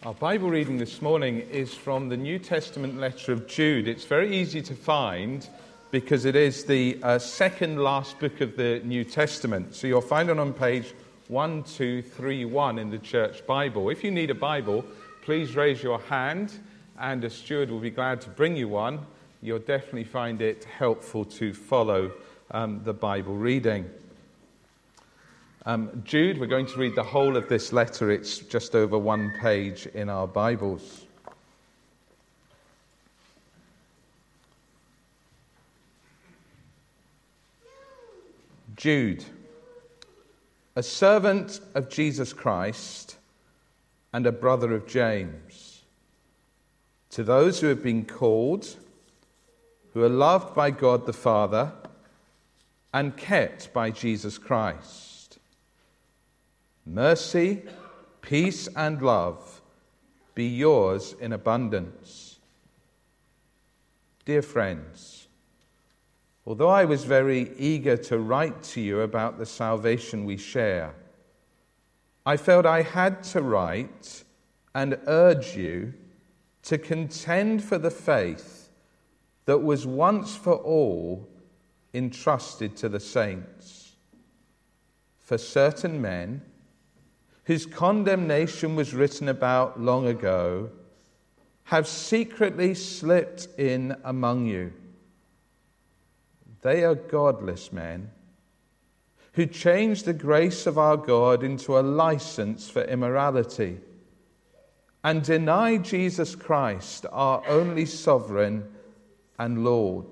Our Bible reading this morning is from the New Testament letter of Jude. It's very easy to find because it is the second last book of the New Testament. So you'll find it on page 1231 in the church Bible. If you need a Bible, please raise your hand and a steward will be glad to bring you one. You'll definitely find it helpful to follow the Bible reading. Jude, we're going to read the whole of this letter. It's just over one page in our Bibles. Jude, a servant of Jesus Christ and a brother of James, to those who have been called, who are loved by God the Father and kept by Jesus Christ. Mercy, peace, and love be yours in abundance. Dear friends, although I was very eager to write to you about the salvation we share, I felt I had to write and urge you to contend for the faith that was once for all entrusted to the saints. For certain men, whose condemnation was written about long ago, have secretly slipped in among you. They are godless men who change the grace of our God into a license for immorality and deny Jesus Christ, our only sovereign and Lord.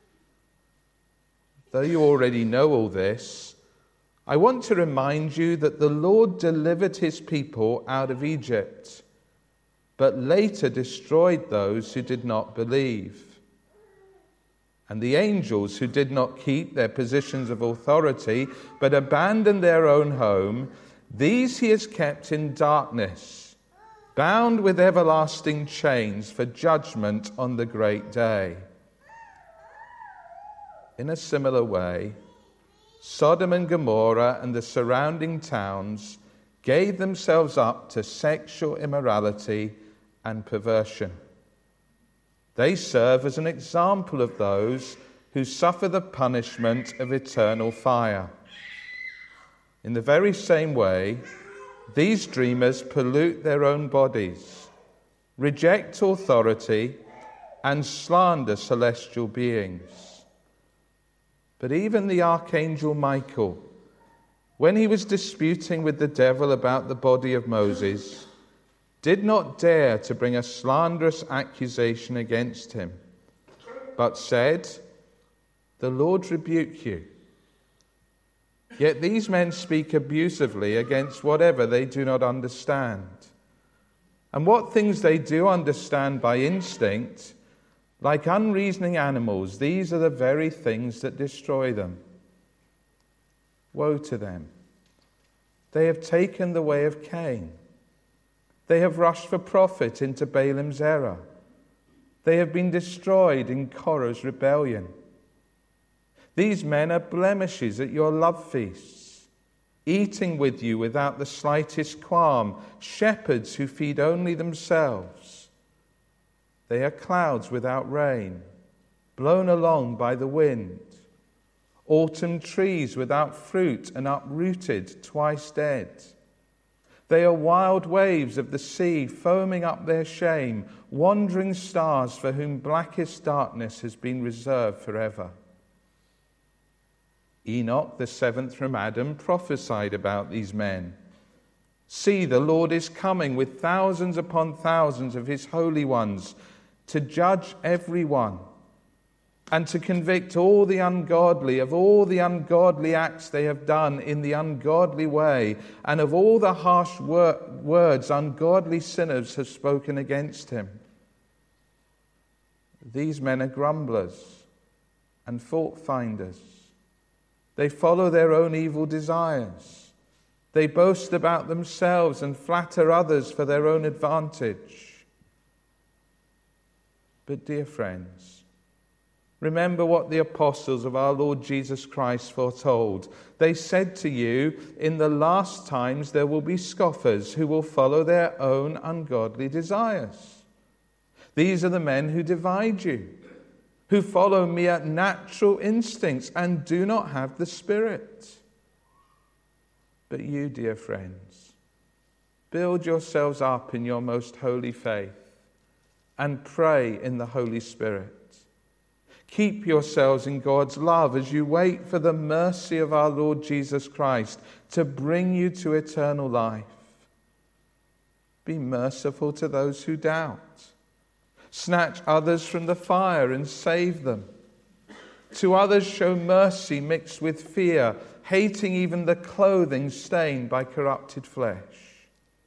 Though you already know all this, I want to remind you that the Lord delivered his people out of Egypt, but later destroyed those who did not believe. And the angels who did not keep their positions of authority, but abandoned their own home, these he has kept in darkness, bound with everlasting chains for judgment on the great day. In a similar way, Sodom and Gomorrah and the surrounding towns gave themselves up to sexual immorality and perversion. They serve as an example of those who suffer the punishment of eternal fire. In the very same way, these dreamers pollute their own bodies, reject authority, and slander celestial beings. But even the archangel Michael, when he was disputing with the devil about the body of Moses, did not dare to bring a slanderous accusation against him, but said, "The Lord rebuke you." Yet these men speak abusively against whatever they do not understand. And what things they do understand by instinct, like unreasoning animals, these are the very things that destroy them. Woe to them! They have taken the way of Cain. They have rushed for profit into Balaam's error. They have been destroyed in Korah's rebellion. These men are blemishes at your love feasts, eating with you without the slightest qualm, shepherds who feed only themselves. They are clouds without rain, blown along by the wind, autumn trees without fruit and uprooted, twice dead. They are wild waves of the sea, foaming up their shame, wandering stars for whom blackest darkness has been reserved forever. Enoch, the seventh from Adam, prophesied about these men. See, the Lord is coming with thousands upon thousands of his holy ones, to judge everyone, and to convict all the ungodly of all the ungodly acts they have done in the ungodly way, and of all the harsh words ungodly sinners have spoken against him. These men are grumblers and fault finders. They follow their own evil desires. They boast about themselves and flatter others for their own advantage. But dear friends, Remember what the apostles of our Lord Jesus Christ foretold. They said to you, in the last times there will be scoffers who will follow their own ungodly desires. These are the men who divide you, who follow mere natural instincts and do not have the Spirit. But you, dear friends, build yourselves up in your most holy faith and pray in the Holy Spirit. Keep yourselves in God's love as you wait for the mercy of our Lord Jesus Christ to bring you to eternal life. Be merciful to those who doubt. Snatch others from the fire and save them. To others show mercy mixed with fear, hating even the clothing stained by corrupted flesh.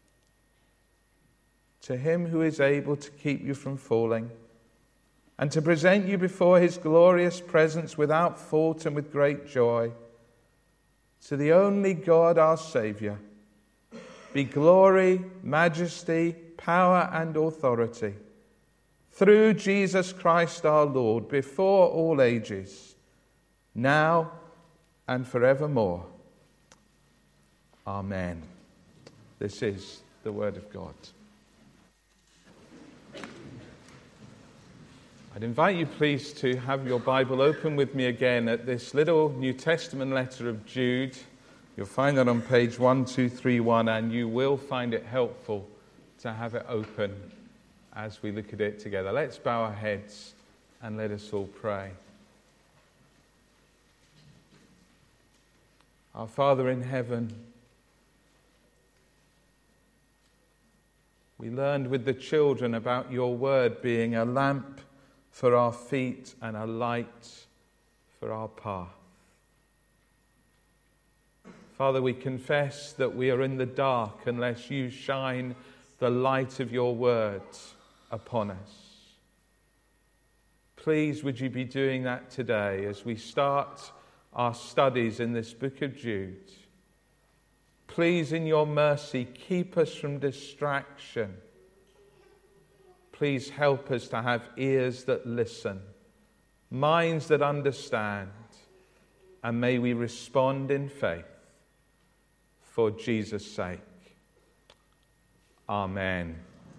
To him who is able to keep you from falling and to present you before his glorious presence without fault and with great joy, to the only God our Saviour, be glory, majesty, power and authority, through Jesus Christ our Lord, before all ages, now and forevermore. Amen. This is the word of God. I'd invite you, please, to have your Bible open with me again at this little New Testament letter of Jude. You'll find that on page 1231, and you will find it helpful to have it open as we look at it together. Let's bow our heads and let us all pray. Our Father in heaven, we learned with the children about your word being a lamp for our feet and a light for our path. Father, we confess that we are in the dark unless you shine the light of your word upon us. Please, would you be doing that today as we start our studies in this book of Jude? Please, in your mercy, keep us from distraction. Please help us to have ears that listen, minds that understand, and may we respond in faith for Jesus' sake. Amen.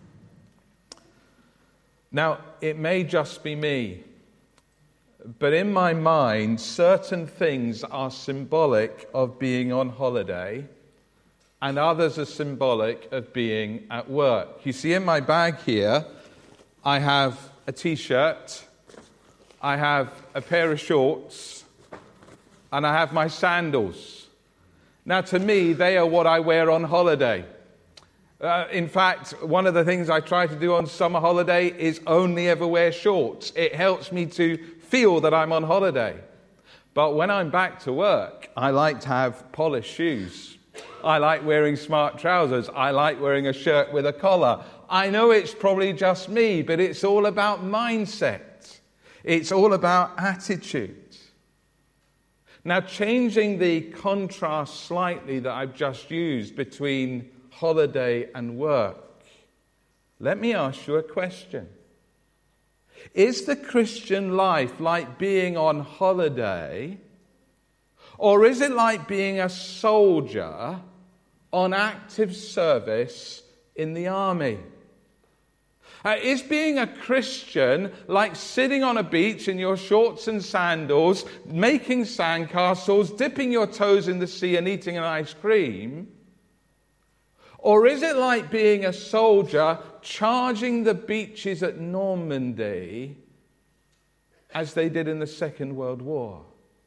Now, it may just be me, but in my mind, certain things are symbolic of being on holiday, and others are symbolic of being at work. You see, in my bag here, I have a t-shirt, I have a pair of shorts, and I have my sandals. Now, to me, they are what I wear on holiday. In fact, one of the things I try to do on summer holiday is only ever wear shorts. It helps me to feel that I'm on holiday. But when I'm back to work, I like to have polished shoes. I like wearing smart trousers. I like wearing a shirt with a collar. I know it's probably just me, but it's all about mindset. It's all about attitude. Now, changing the contrast slightly that I've just used between holiday and work, let me ask you a question. Is the Christian life like being on holiday, or is it like being a soldier on active service in the army? Is being a Christian like sitting on a beach in your shorts and sandals, making sandcastles, dipping your toes in the sea and eating an ice cream? Or is it like being a soldier charging the beaches at Normandy as they did in the Second World War?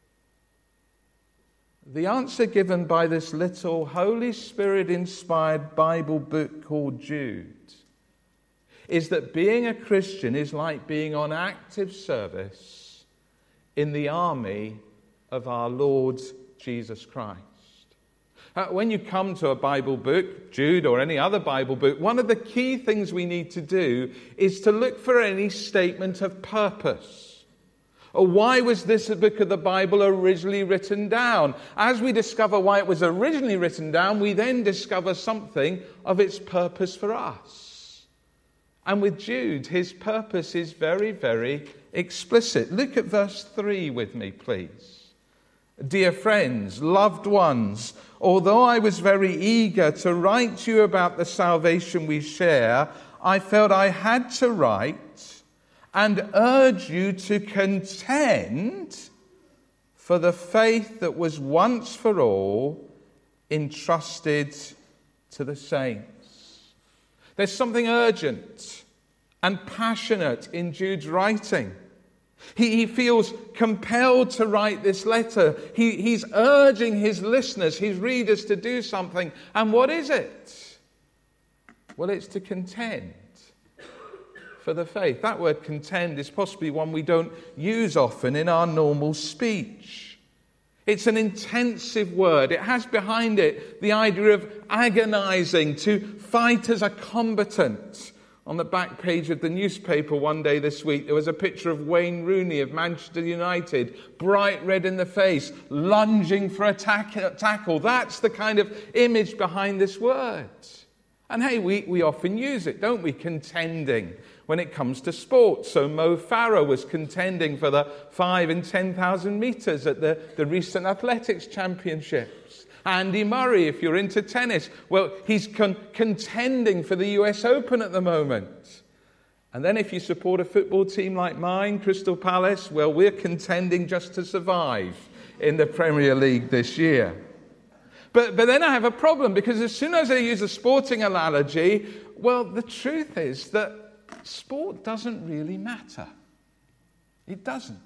The answer given by this little Holy Spirit-inspired Bible book called Jude is that being a Christian is like being on active service in the army of our Lord Jesus Christ. When you come to a Bible book, Jude or any other Bible book, one of the key things we need to do is to look for any statement of purpose. Or why was this book of the Bible originally written down? As we discover why it was originally written down, we then discover something of its purpose for us. And with Jude, his purpose is very, very explicit. Look at verse 3 with me, please. Dear friends, loved ones, although I was very eager to write to you about the salvation we share, I felt I had to write and urge you to contend for the faith that was once for all entrusted to the saints. There's something urgent and passionate in Jude's writing. He feels compelled to write this letter. He's urging his listeners, his readers, to do something. And what is it? Well, it's to contend for the faith. That word contend is possibly one we don't use often in our normal speech. It's an intensive word. It has behind it the idea of agonizing, to fight as a combatant. On the back page of the newspaper one day this week, there was a picture of Wayne Rooney of Manchester United, bright red in the face, lunging for a tackle. That's the kind of image behind this word. And hey, we often use it, don't we? Contending when it comes to sports. So Mo Farah was contending for the 5 and 10,000 metres at the recent athletics championships. Andy Murray, if you're into tennis, well, he's contending for the US Open at the moment. And then if you support a football team like mine, Crystal Palace, well, we're contending just to survive in the Premier League this year. But then I have a problem, because as soon as I use a sporting analogy, well, the truth is that sport doesn't really matter. It doesn't.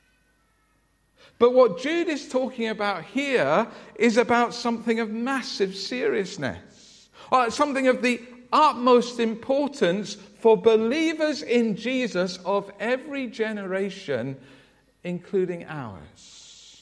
But what Jude is talking about here is about something of massive seriousness, something of the utmost importance for believers in Jesus of every generation, including ours.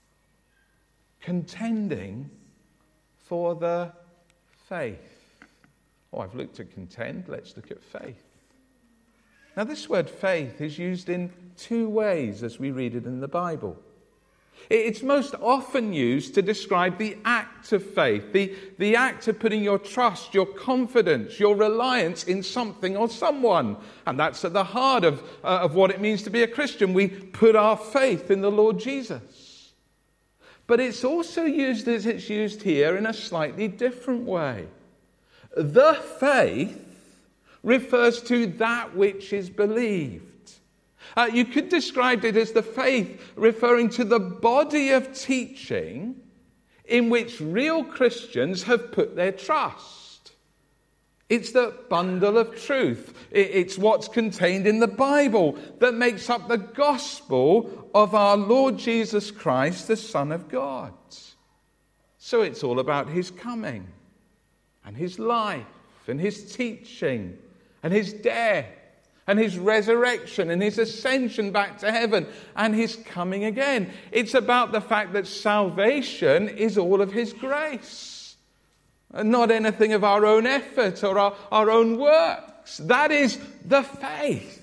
Contending for the faith. Oh, I've looked at contend, let's look at faith. Now, this word faith is used in two ways as we read it in the Bible. It's most often used to describe the act of faith, the act of putting your trust, your confidence, your reliance in something or someone. And that's at the heart of what it means to be a Christian. We put our faith in the Lord Jesus. But it's also used as it's used here in a slightly different way. The faith refers to that which is believed. You could describe it as the faith referring to the body of teaching in which real Christians have put their trust. It's the bundle of truth. It's what's contained in the Bible that makes up the gospel of our Lord Jesus Christ, the Son of God. So it's all about his coming and his life and his teaching and his death and his resurrection and his ascension back to heaven and his coming again. It's about the fact that salvation is all of his grace, and not anything of our own effort or our own works. That is the faith.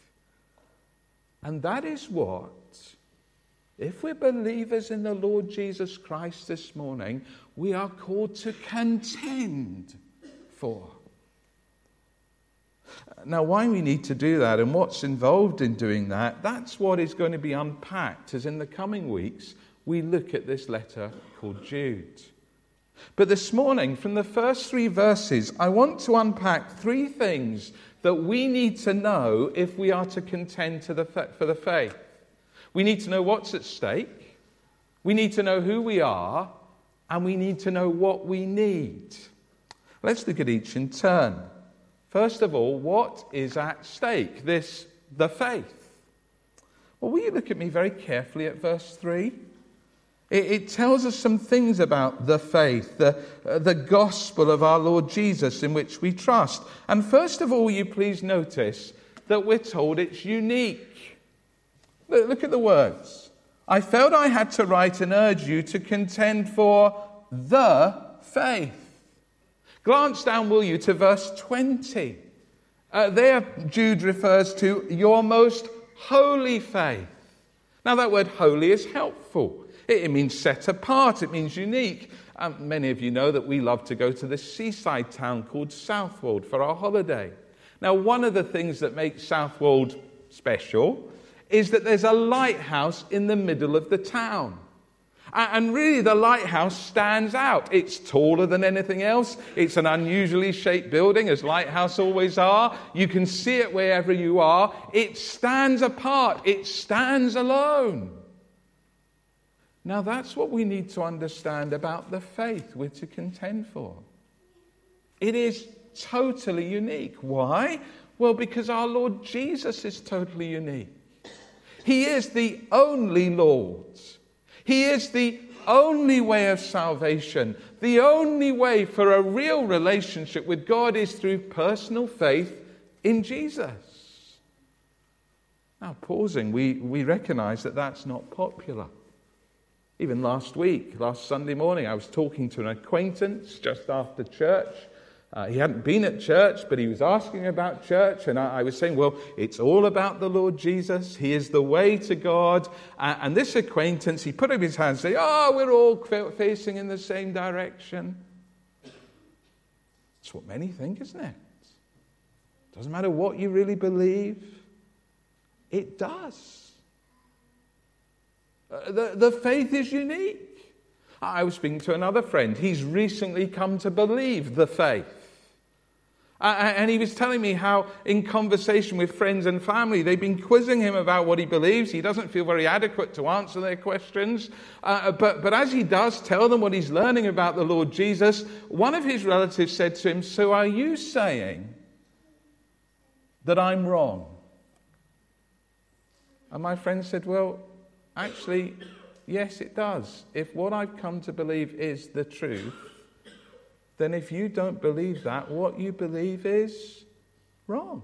And that is what, if we're believers in the Lord Jesus Christ this morning, we are called to contend for. Now, why we need to do that and what's involved in doing that, that's what is going to be unpacked as in the coming weeks we look at this letter called Jude. But this morning, from the first 3 verses, I want to unpack 3 things that we need to know if we are to contend for the faith. We need to know what's at stake, we need to know who we are, and we need to know what we need. Let's look at each in turn. First of all, what is at stake? The faith. Well, will you look at me very carefully at verse 3? It tells us some things about the faith, the gospel of our Lord Jesus in which we trust. And first of all, will you please notice that we're told it's unique. Look at the words. I felt I had to write and urge you to contend for the faith. Glance down, will you, to verse 20. There, Jude refers to your most holy faith. Now, that word holy is helpful. It means set apart. It means unique. Many of you know that we love to go to this seaside town called Southwold for our holiday. Now, one of the things that makes Southwold special is that there's a lighthouse in the middle of the town. And really, the lighthouse stands out. It's taller than anything else. It's an unusually shaped building, as lighthouses always are. You can see it wherever you are. It stands apart. It stands alone. Now, that's what we need to understand about the faith we're to contend for. It is totally unique. Why? Well, because our Lord Jesus is totally unique. He is the only Lord. He is the only way of salvation. The only way for a real relationship with God is through personal faith in Jesus. Now, pausing, we recognize that that's not popular. Even last Sunday morning, I was talking to an acquaintance just after church. He hadn't been at church, but he was asking about church, and I was saying, well, it's all about the Lord Jesus. He is the way to God. And this acquaintance, he put up his hand and said, we're all facing in the same direction. It's what many think, isn't it? Doesn't matter what you really believe. It does. The faith is unique. I was speaking to another friend. He's recently come to believe the faith. And he was telling me how in conversation with friends and family, they've been quizzing him about what he believes. He doesn't feel very adequate to answer their questions. But as he does tell them what he's learning about the Lord Jesus, one of his relatives said to him, "So are you saying that I'm wrong?" And my friend said, "Well, actually, yes, it does. If what I've come to believe is the truth, then if you don't believe that, what you believe is wrong."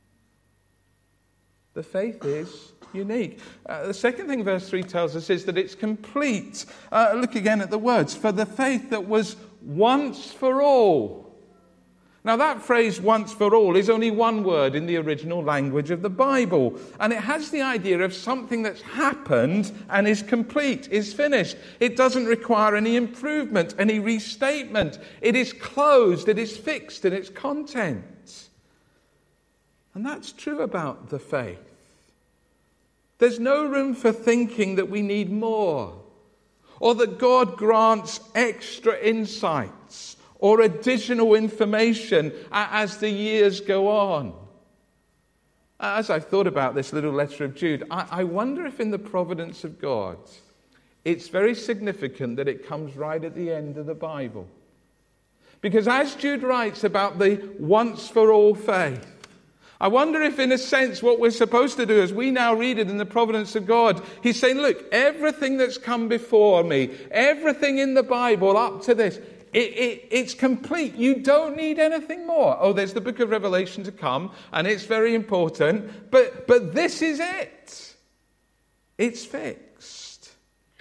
The faith is unique. The second thing verse 3 tells us is that it's complete. Look again at the words. For the faith that was once for all. Now that phrase, once for all, is only one word in the original language of the Bible. And it has the idea of something that's happened and is complete, is finished. It doesn't require any improvement, any restatement. It is closed, it is fixed in its content. And that's true about the faith. There's no room for thinking that we need more, or that God grants extra insights or additional information as the years go on. As I've thought about this little letter of Jude, I wonder if in the providence of God, it's very significant that it comes right at the end of the Bible. Because as Jude writes about the once-for-all faith, I wonder if in a sense what we're supposed to do as we now read it in the providence of God, he's saying, look, everything that's come before me, everything in the Bible up to this, it's complete. You don't need anything more. Oh, there's the book of Revelation to come, and it's very important. But this is it. It's fixed.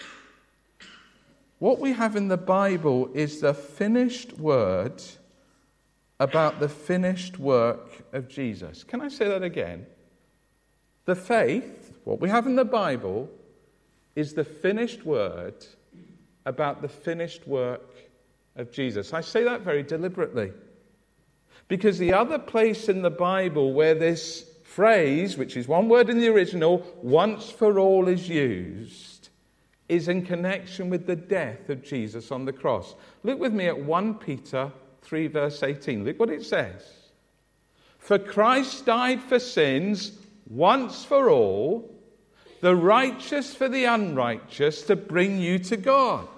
What we have in the Bible is the finished word about the finished work of Jesus. Can I say that again? The faith, what we have in the Bible, is the finished word about the finished work of Jesus. I say that very deliberately, because the other place in the Bible where this phrase, which is one word in the original, once for all, is used, is in connection with the death of Jesus on the cross. Look with me at 1 Peter 3 verse 18. Look what it says. For Christ died for sins once for all, the righteous for the unrighteous, to bring you to God.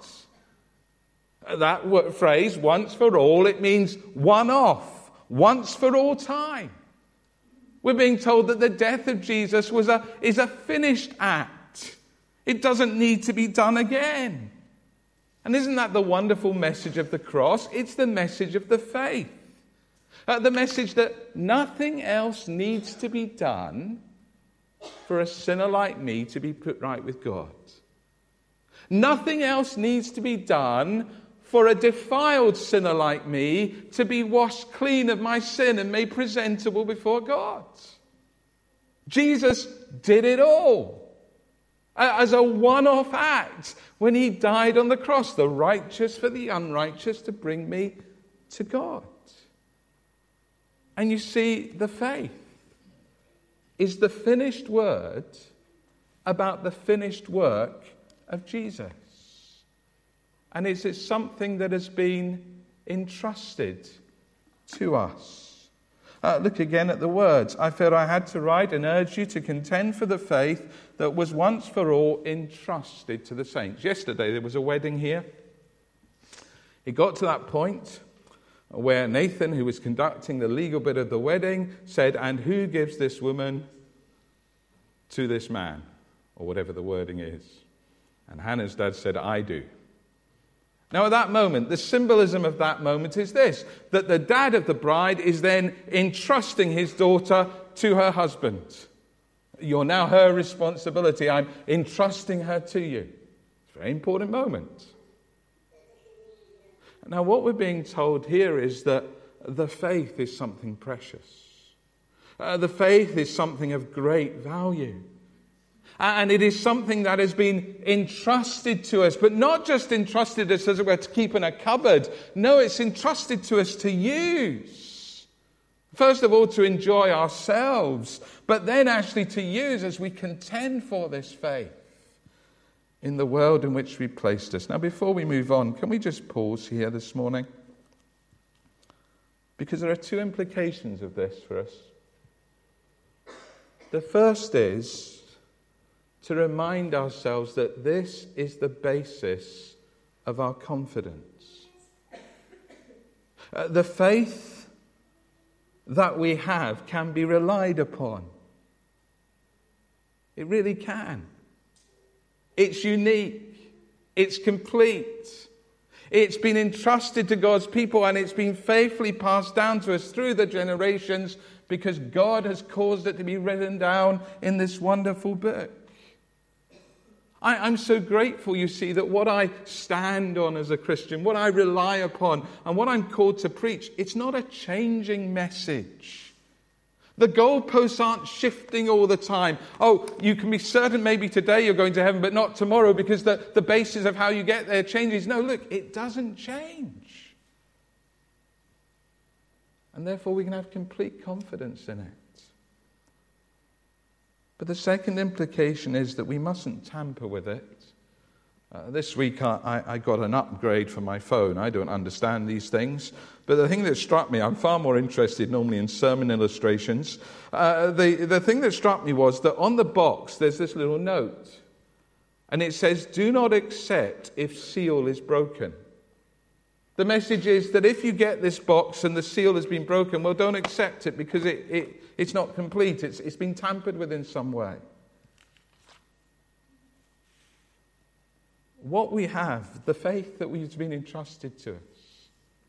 That phrase, once for all, it means one off, once for all time. We're being told that the death of Jesus is a finished act. It doesn't need to be done again. And isn't that the wonderful message of the cross? It's the message of the faith. The message that nothing else needs to be done for a sinner like me to be put right with God. Nothing else needs to be done for a defiled sinner like me to be washed clean of my sin and made presentable before God. Jesus did it all as a one-off act when he died on the cross, the righteous for the unrighteous, to bring me to God. And you see, the faith is the finished word about the finished work of Jesus. And it's something that has been entrusted to us. Look again at the words. I felt I had to write and urge you to contend for the faith that was once for all entrusted to the saints. Yesterday there was a wedding here. It got to that point where Nathan, who was conducting the legal bit of the wedding, said, "And who gives this woman to this man?" Or whatever the wording is. And Hannah's dad said, "I do." Now at that moment, the symbolism of that moment is this, that the dad of the bride is then entrusting his daughter to her husband. You're now her responsibility. I'm entrusting her to you. It's a very important moment. Now what we're being told here is that the faith is something precious. The faith is something of great value. And it is something that has been entrusted to us, but not just entrusted to us as it were to keep in a cupboard. No, it's entrusted to us to use. First of all, to enjoy ourselves, but then actually to use as we contend for this faith in the world in which we placed us. Now, before we move on, can we just pause here this morning? Because there are two implications of this for us. The first is to remind ourselves that this is the basis of our confidence. The faith that we have can be relied upon. It really can. It's unique. It's complete. It's been entrusted to God's people and it's been faithfully passed down to us through the generations because God has caused it to be written down in this wonderful book. I'm so grateful, you see, that what I stand on as a Christian, what I rely upon, and what I'm called to preach, it's not a changing message. The goalposts aren't shifting all the time. Oh, you can be certain maybe today you're going to heaven, but not tomorrow because the basis of how you get there changes. No, look, it doesn't change. And therefore we can have complete confidence in it. But the second implication is that we mustn't tamper with it. This week I got an upgrade for my phone. I don't understand these things. But the thing that struck me, I'm far more interested normally in sermon illustrations. The thing that struck me was that on the box there's this little note. And it says, "Do not accept if seal is broken." The message is that if you get this box and the seal has been broken, well, don't accept it because it's not complete. It's been tampered with in some way. What we have, the faith that has been entrusted to us,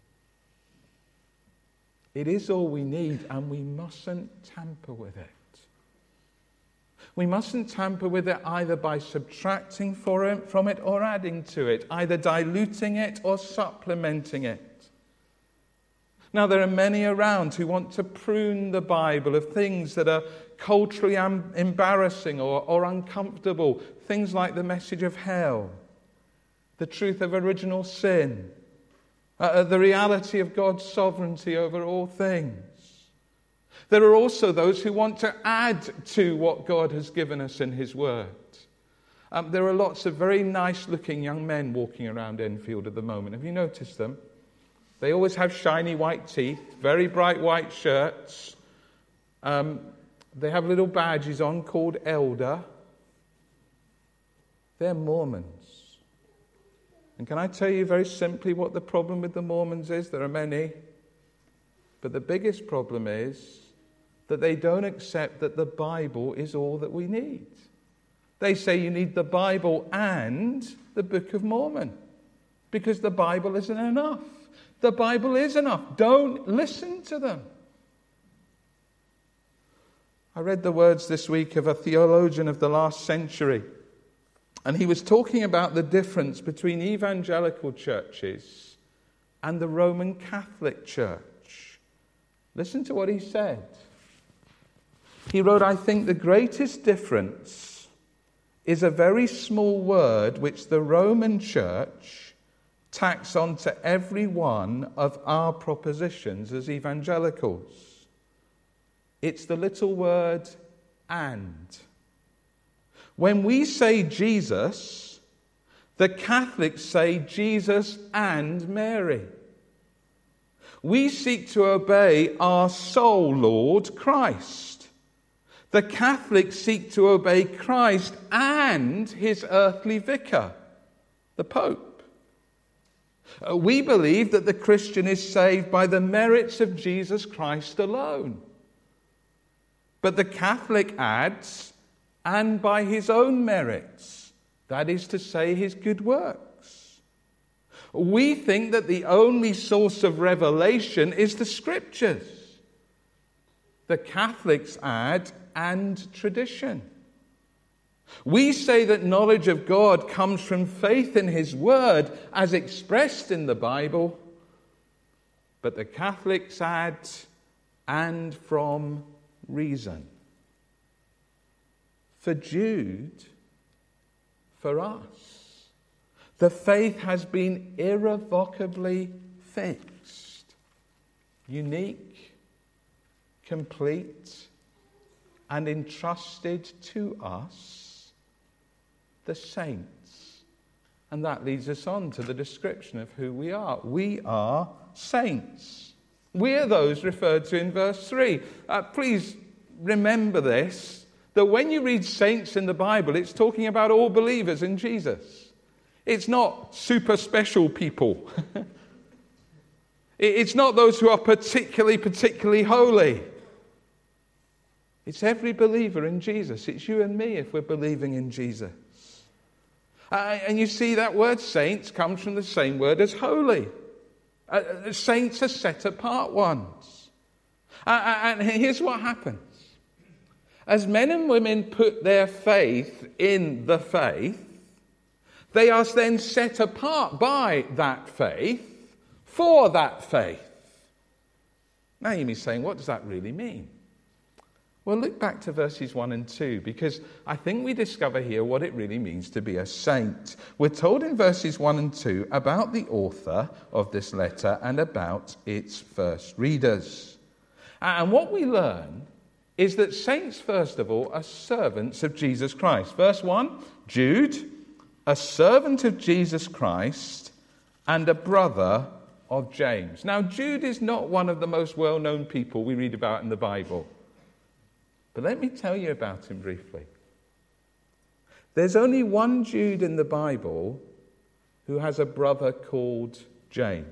it is all we need and we mustn't tamper with it. We mustn't tamper with it either by subtracting from it or adding to it, either diluting it or supplementing it. Now, there are many around who want to prune the Bible of things that are culturally embarrassing or uncomfortable, things like the message of hell, the truth of original sin, the reality of God's sovereignty over all things. There are also those who want to add to what God has given us in His Word. There are lots of very nice-looking young men walking around Enfield at the moment. Have you noticed them? They always have shiny white teeth, very bright white shirts. They have little badges on called Elder. They're Mormons. And can I tell you very simply what the problem with the Mormons is? There are many. But the biggest problem is that they don't accept that the Bible is all that we need. They say you need the Bible and the Book of Mormon because the Bible isn't enough. The Bible is enough. Don't listen to them. I read the words this week of a theologian of the last century, and he was talking about the difference between evangelical churches and the Roman Catholic Church. Listen to what he said. He wrote, "I think the greatest difference is a very small word which the Roman Church tacks onto every one of our propositions as evangelicals. It's the little word and. When we say Jesus, the Catholics say Jesus and Mary. We seek to obey our sole Lord, Christ. The Catholics seek to obey Christ and his earthly vicar, the Pope. We believe that the Christian is saved by the merits of Jesus Christ alone. But the Catholic adds, and by his own merits, that is to say, his good works. We think that the only source of revelation is the Scriptures. The Catholics add, and tradition. We say that knowledge of God comes from faith in his word as expressed in the Bible. But the Catholics add, and from reason. For Jude, for us, the faith has been irrevocably fixed, unique, complete, and entrusted to us, the saints. And that leads us on to the description of who we are. We are saints. We are those referred to in verse 3. Please remember this, that when you read saints in the Bible, it's talking about all believers in Jesus. It's not super special people. It's not those who are particularly holy. It's every believer in Jesus. It's you and me if we're believing in Jesus. And you see that word saints comes from the same word as holy. Saints are set apart ones. And here's what happens. As men and women put their faith in the faith, they are then set apart by that faith for that faith. Now you may be saying, what does that really mean? Well, look back to verses 1 and 2, because I think we discover here what it really means to be a saint. We're told in verses 1 and 2 about the author of this letter and about its first readers. And what we learn is that saints, first of all, are servants of Jesus Christ. Verse 1, Jude, a servant of Jesus Christ and a brother of James. Now, Jude is not one of the most well-known people we read about in the Bible. But let me tell you about him briefly. There's only one Jude in the Bible who has a brother called James.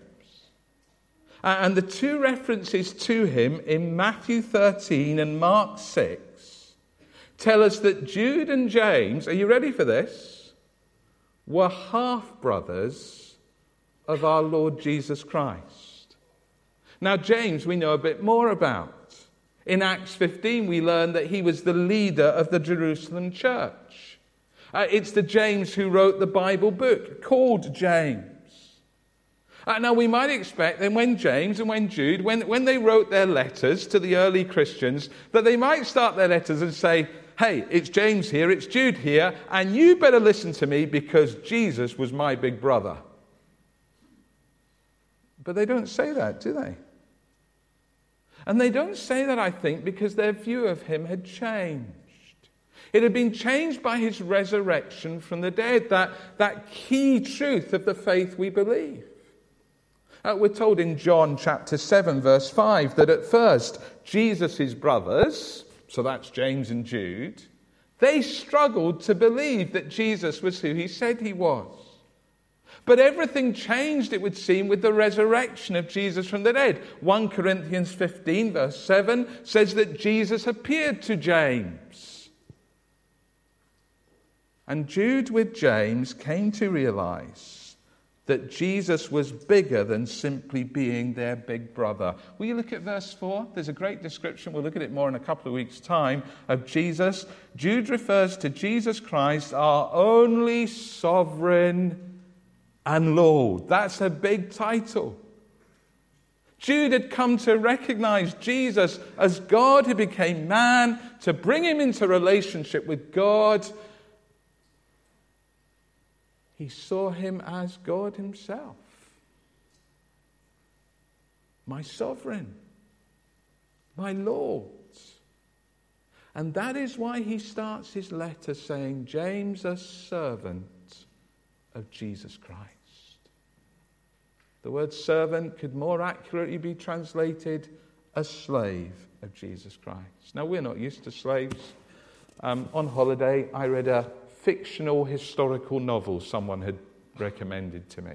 And the two references to him in Matthew 13 and Mark 6 tell us that Jude and James, are you ready for this? Were half-brothers of our Lord Jesus Christ. Now, James we know a bit more about. In Acts 15, we learn that he was the leader of the Jerusalem church. It's the James who wrote the Bible book, called James. Now, we might expect that when James and when Jude, when they wrote their letters to the early Christians, that they might start their letters and say, hey, it's James here, it's Jude here, and you better listen to me because Jesus was my big brother. But they don't say that, do they? And they don't say that, I think, because their view of him had changed. It had been changed by his resurrection from the dead, that key truth of the faith we believe. We're told in John chapter 7, verse 5, that at first Jesus' brothers, so that's James and Jude, they struggled to believe that Jesus was who he said he was. But everything changed, it would seem, with the resurrection of Jesus from the dead. 1 Corinthians 15, verse 7, says that Jesus appeared to James. And Jude with James came to realize that Jesus was bigger than simply being their big brother. Will you look at verse 4? There's a great description, we'll look at it more in a couple of weeks' time, of Jesus. Jude refers to Jesus Christ, our only sovereign and Lord. That's a big title. Jude had come to recognize Jesus as God who became man, to bring him into relationship with God. He saw him as God himself. My sovereign, my Lord. And that is why he starts his letter saying, James, a servant of Jesus Christ. The word servant could more accurately be translated a slave of Jesus Christ. Now, we're not used to slaves. On holiday, I read a fictional historical novel someone had recommended to me.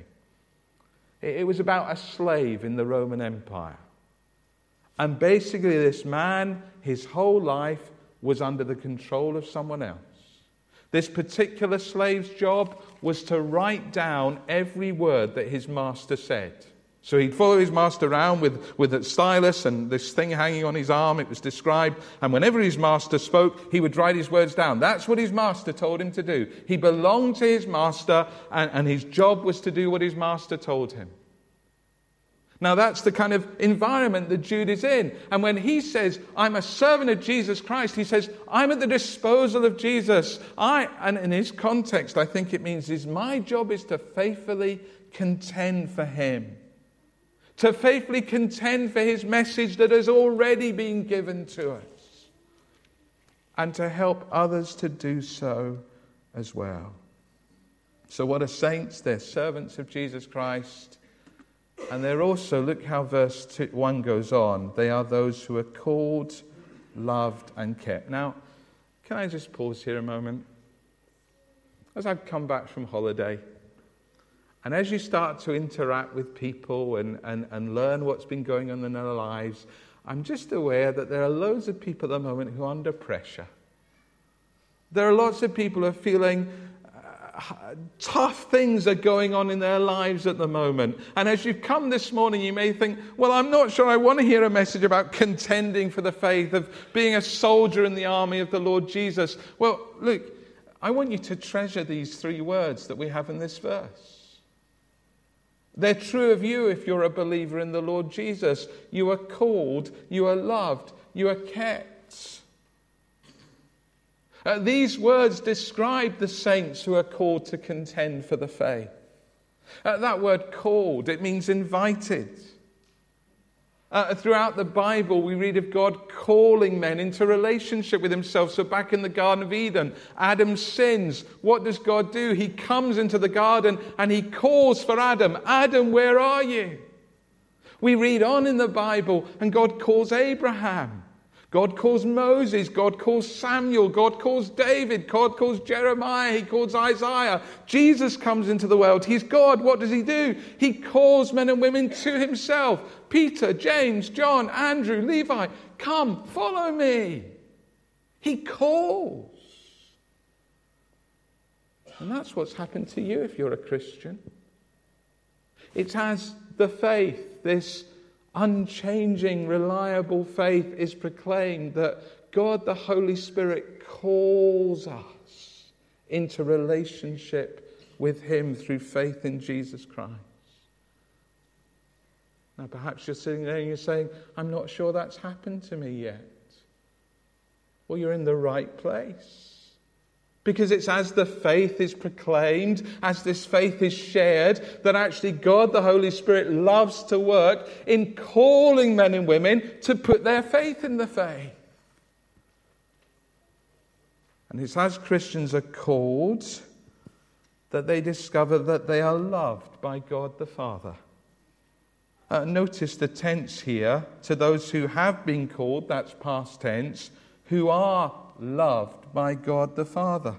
It was about a slave in the Roman Empire. And basically this man, his whole life was under the control of someone else. This particular slave's job was to write down every word that his master said. So he'd follow his master around with a stylus and this thing hanging on his arm. It was described. And whenever his master spoke, he would write his words down. That's what his master told him to do. He belonged to his master, and his job was to do what his master told him. Now that's the kind of environment that Jude is in. And when he says, I'm a servant of Jesus Christ, he says, I'm at the disposal of Jesus. And in his context, I think it means my job is to faithfully contend for him. To faithfully contend for his message that has already been given to us. And to help others to do so as well. So what are saints? They're servants of Jesus Christ. And they're also, look how verse 1 goes on, they are those who are called, loved, and kept. Now, can I just pause here a moment? As I've come back from holiday, and as you start to interact with people and learn what's been going on in their lives, I'm just aware that there are loads of people at the moment who are under pressure. There are lots of people who are feeling tough things are going on in their lives at the moment. And as you've come this morning, you may think, well, I'm not sure I want to hear a message about contending for the faith, of being a soldier in the army of the Lord Jesus. Well, look, I want you to treasure these 3 words that we have in this verse. They're true of you if you're a believer in the Lord Jesus. You are called, you are loved, you are kept. These words describe the saints who are called to contend for the faith. That word called, it means invited. Throughout the Bible, we read of God calling men into relationship with himself. So back in the Garden of Eden, Adam sins. What does God do? He comes into the garden and he calls for Adam. Adam, where are you? We read on in the Bible and God calls Abraham. God calls Moses, God calls Samuel, God calls David, God calls Jeremiah, he calls Isaiah. Jesus comes into the world. He's God. What does he do? He calls men and women to himself. Peter, James, John, Andrew, Levi, come, follow me. He calls. And that's what's happened to you if you're a Christian. It's as the faith, this unchanging, reliable faith is proclaimed, that God the Holy Spirit calls us into relationship with him through faith in Jesus Christ. Now perhaps you're sitting there and you're saying, I'm not sure that's happened to me yet. Well, you're in the right place. Because it's as the faith is proclaimed, as this faith is shared, that actually God the Holy Spirit loves to work in calling men and women to put their faith in the faith. And it's as Christians are called that they discover that they are loved by God the Father. Notice the tense here, to those who have been called, that's past tense, who are loved by God the Father.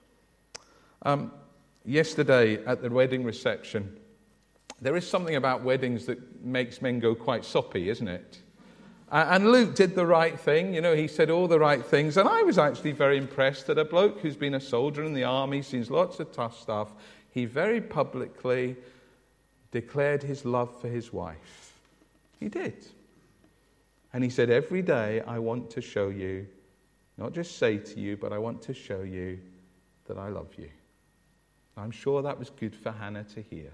Yesterday at the wedding reception, there is something about weddings that makes men go quite soppy, isn't it? And Luke did the right thing, he said all the right things, and I was actually very impressed that a bloke who's been a soldier in the army, seen lots of tough stuff, he very publicly declared his love for his wife. He did. And he said, every day I want to show you, not just say to you, but I want to show you that I love you. I'm sure that was good for Hannah to hear.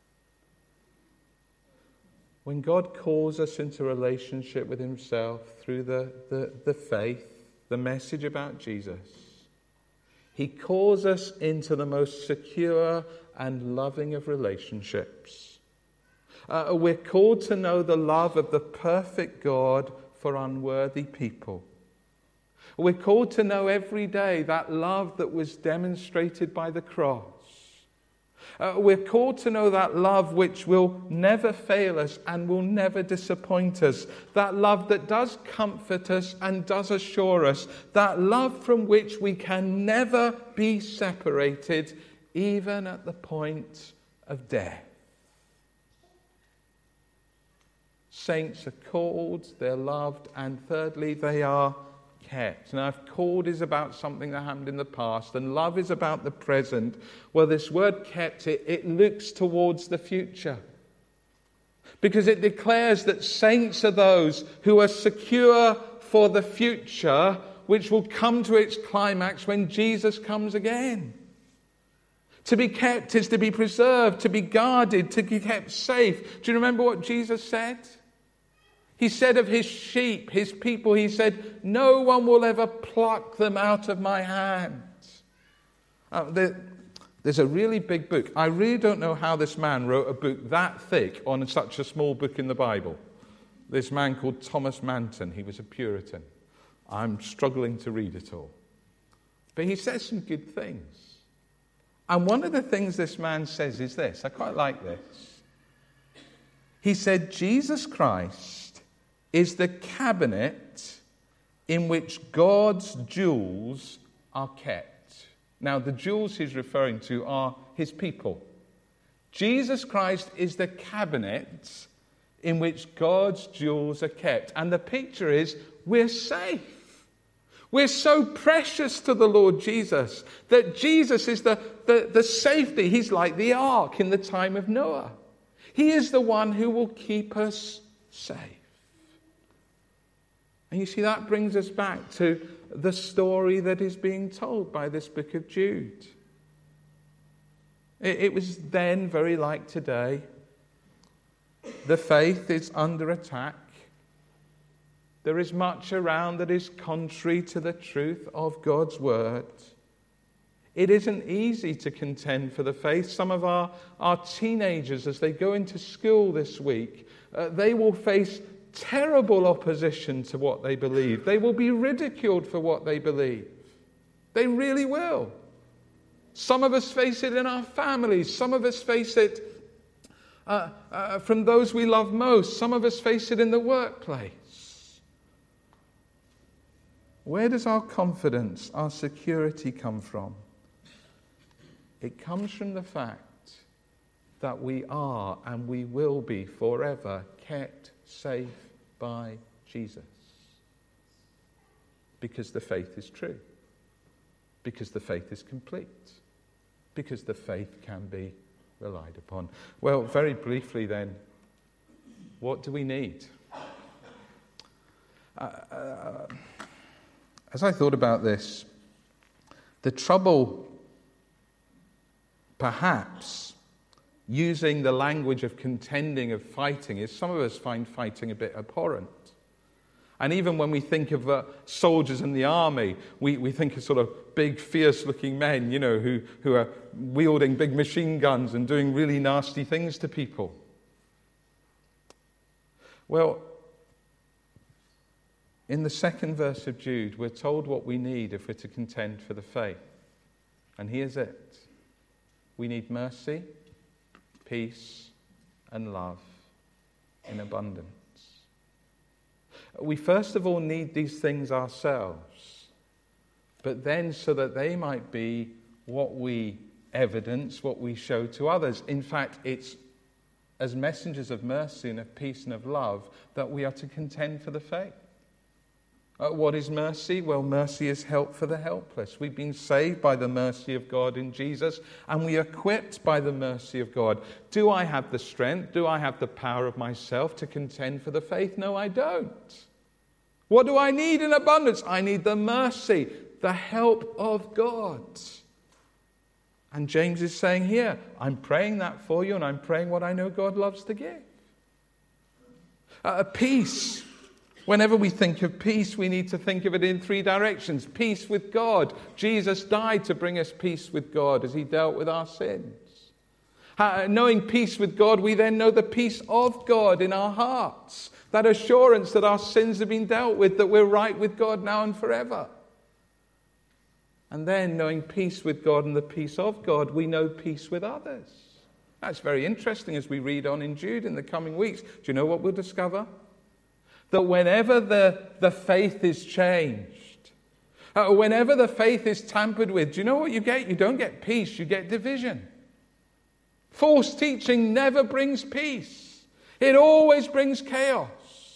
When God calls us into relationship with himself through the faith, the message about Jesus, he calls us into the most secure and loving of relationships. We're called to know the love of the perfect God for unworthy people. We're called to know every day that love that was demonstrated by the cross. We're called to know that love which will never fail us and will never disappoint us. That love that does comfort us and does assure us. That love from which we can never be separated, even at the point of death. Saints are called, they're loved, and thirdly, they are kept. Now, if called is about something that happened in the past and love is about the present, well, this word kept, it looks towards the future. Because it declares that saints are those who are secure for the future, which will come to its climax when Jesus comes again. To be kept is to be preserved, to be guarded, to be kept safe. Do you remember what Jesus said? He said of his sheep, his people, he said, no one will ever pluck them out of my hands. There's a really big book. I really don't know how this man wrote a book that thick on such a small book in the Bible. This man called Thomas Manton, he was a Puritan. I'm struggling to read it all. But he says some good things. And one of the things this man says is this. I quite like this. He said, Jesus Christ is the cabinet in which God's jewels are kept. Now, the jewels he's referring to are his people. Jesus Christ is the cabinet in which God's jewels are kept. And the picture is, we're safe. We're so precious to the Lord Jesus that Jesus is the safety. He's like the ark in the time of Noah. He is the one who will keep us safe. And you see, that brings us back to the story that is being told by this book of Jude. It was then very like today. The faith is under attack. There is much around that is contrary to the truth of God's word. It isn't easy to contend for the faith. Some of our teenagers, as they go into school this week, they will face terrible opposition to what they believe. They will be ridiculed for what they believe. They really will. Some of us face it in our families. Some of us face it from those we love most. Some of us face it in the workplace. Where does our confidence, our security come from? It comes from the fact that we are and we will be forever kept safe by Jesus. Because the faith is true. Because the faith is complete. Because the faith can be relied upon. Well, very briefly then, what do we need? As I thought about this, the trouble, perhaps, using the language of contending, of fighting, is some of us find fighting a bit abhorrent. And even when we think of soldiers in the army, we think of sort of big, fierce-looking men, you know, who are wielding big machine guns and doing really nasty things to people. Well, in the second verse of Jude, we're told what we need if we're to contend for the faith. And here's it. We need mercy, peace, and love in abundance. We first of all need these things ourselves, but then so that they might be what we evidence, what we show to others. In fact, it's as messengers of mercy and of peace and of love that we are to contend for the faith. What is mercy? Well, mercy is help for the helpless. We've been saved by the mercy of God in Jesus, and we are equipped by the mercy of God. Do I have the strength? Do I have the power of myself to contend for the faith? No, I don't. What do I need in abundance? I need the mercy, the help of God. And James is saying here, I'm praying that for you, and I'm praying what I know God loves to give. Peace. Whenever we think of peace, we need to think of it in three directions. Peace with God. Jesus died to bring us peace with God as he dealt with our sins. Knowing peace with God, we then know the peace of God in our hearts. That assurance that our sins have been dealt with, that we're right with God now and forever. And then, knowing peace with God and the peace of God, we know peace with others. That's very interesting as we read on in Jude in the coming weeks. Do you know what we'll discover? That whenever the faith is changed, whenever the faith is tampered with, do you know what you get? You don't get peace, you get division. False teaching never brings peace. It always brings chaos.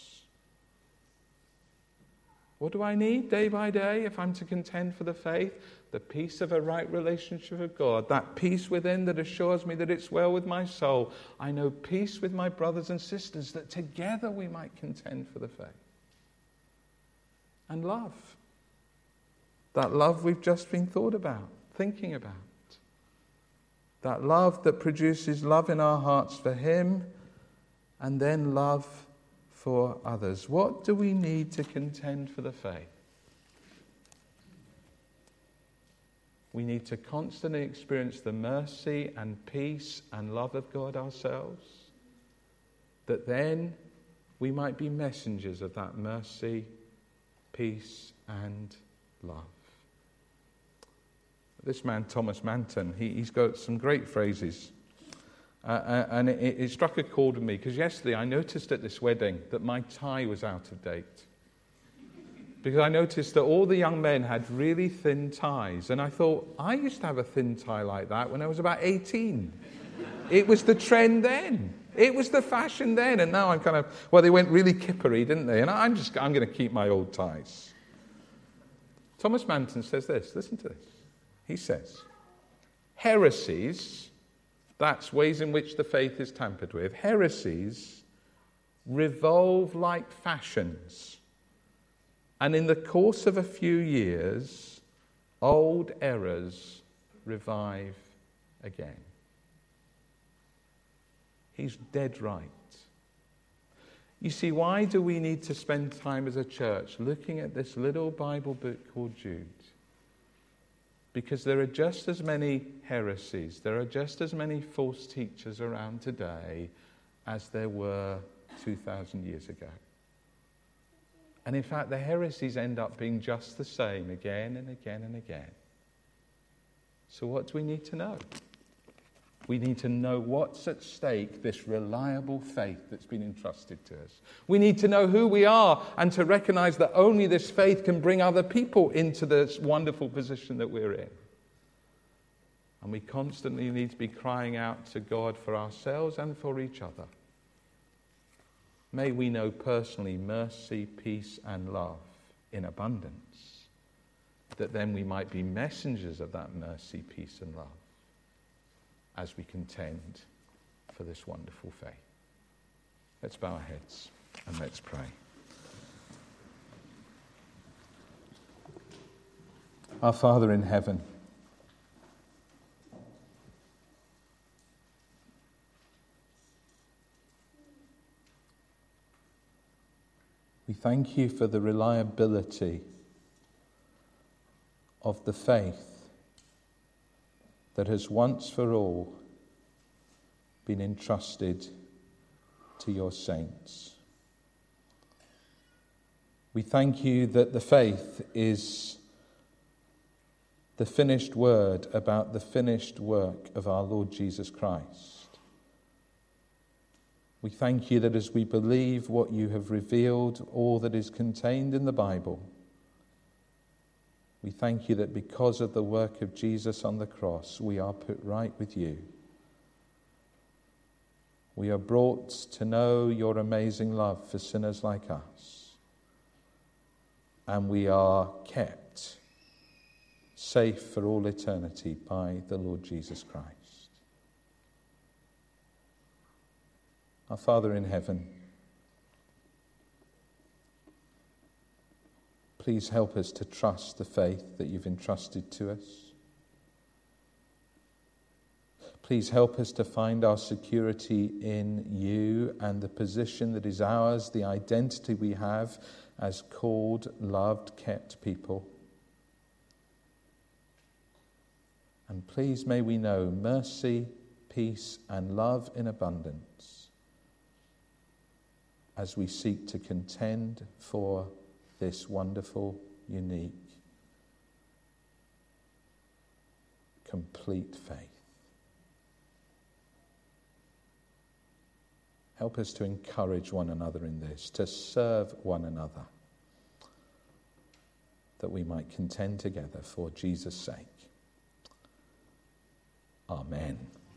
What do I need day by day if I'm to contend for the faith? The peace of a right relationship with God. That peace within that assures me that it's well with my soul. I know peace with my brothers and sisters, that together we might contend for the faith. And love. That love we've just been thinking about. That love that produces love in our hearts for Him, and then love for others. What do we need to contend for the faith? We need to constantly experience the mercy and peace and love of God ourselves, that then we might be messengers of that mercy, peace and love. This man, Thomas Manton, he's got some great phrases. And it struck a chord with me, because yesterday I noticed at this wedding that my tie was out of date. Because I noticed that all the young men had really thin ties. And I thought, I used to have a thin tie like that when I was about 18. It was the trend then. It was the fashion then. And now I'm they went really kippery, didn't they? And I'm going to keep my old ties. Thomas Manton says this. Listen to this. He says, heresies, that's ways in which the faith is tampered with, heresies revolve like fashions. And in the course of a few years, old errors revive again. He's dead right. You see, why do we need to spend time as a church looking at this little Bible book called Jude? Because there are just as many heresies, there are just as many false teachers around today as there were 2,000 years ago. And in fact, the heresies end up being just the same again and again and again. So what do we need to know? We need to know what's at stake, this reliable faith that's been entrusted to us. We need to know who we are and to recognize that only this faith can bring other people into this wonderful position that we're in. And we constantly need to be crying out to God for ourselves and for each other. May we know personally mercy, peace, and love in abundance, that then we might be messengers of that mercy, peace, and love as we contend for this wonderful faith. Let's bow our heads and let's pray. Our Father in heaven, we thank you for the reliability of the faith that has once for all been entrusted to your saints. We thank you that the faith is the finished word about the finished work of our Lord Jesus Christ. We thank you that as we believe what you have revealed, all that is contained in the Bible, we thank you that because of the work of Jesus on the cross, we are put right with you. We are brought to know your amazing love for sinners like us. And we are kept safe for all eternity by the Lord Jesus Christ. Our Father in heaven, please help us to trust the faith that you've entrusted to us. Please help us to find our security in you and the position that is ours, the identity we have as called, loved, kept people. And please may we know mercy, peace and love in abundance as we seek to contend for this wonderful, unique, complete faith. Help us to encourage one another in this, to serve one another, that we might contend together for Jesus' sake. Amen.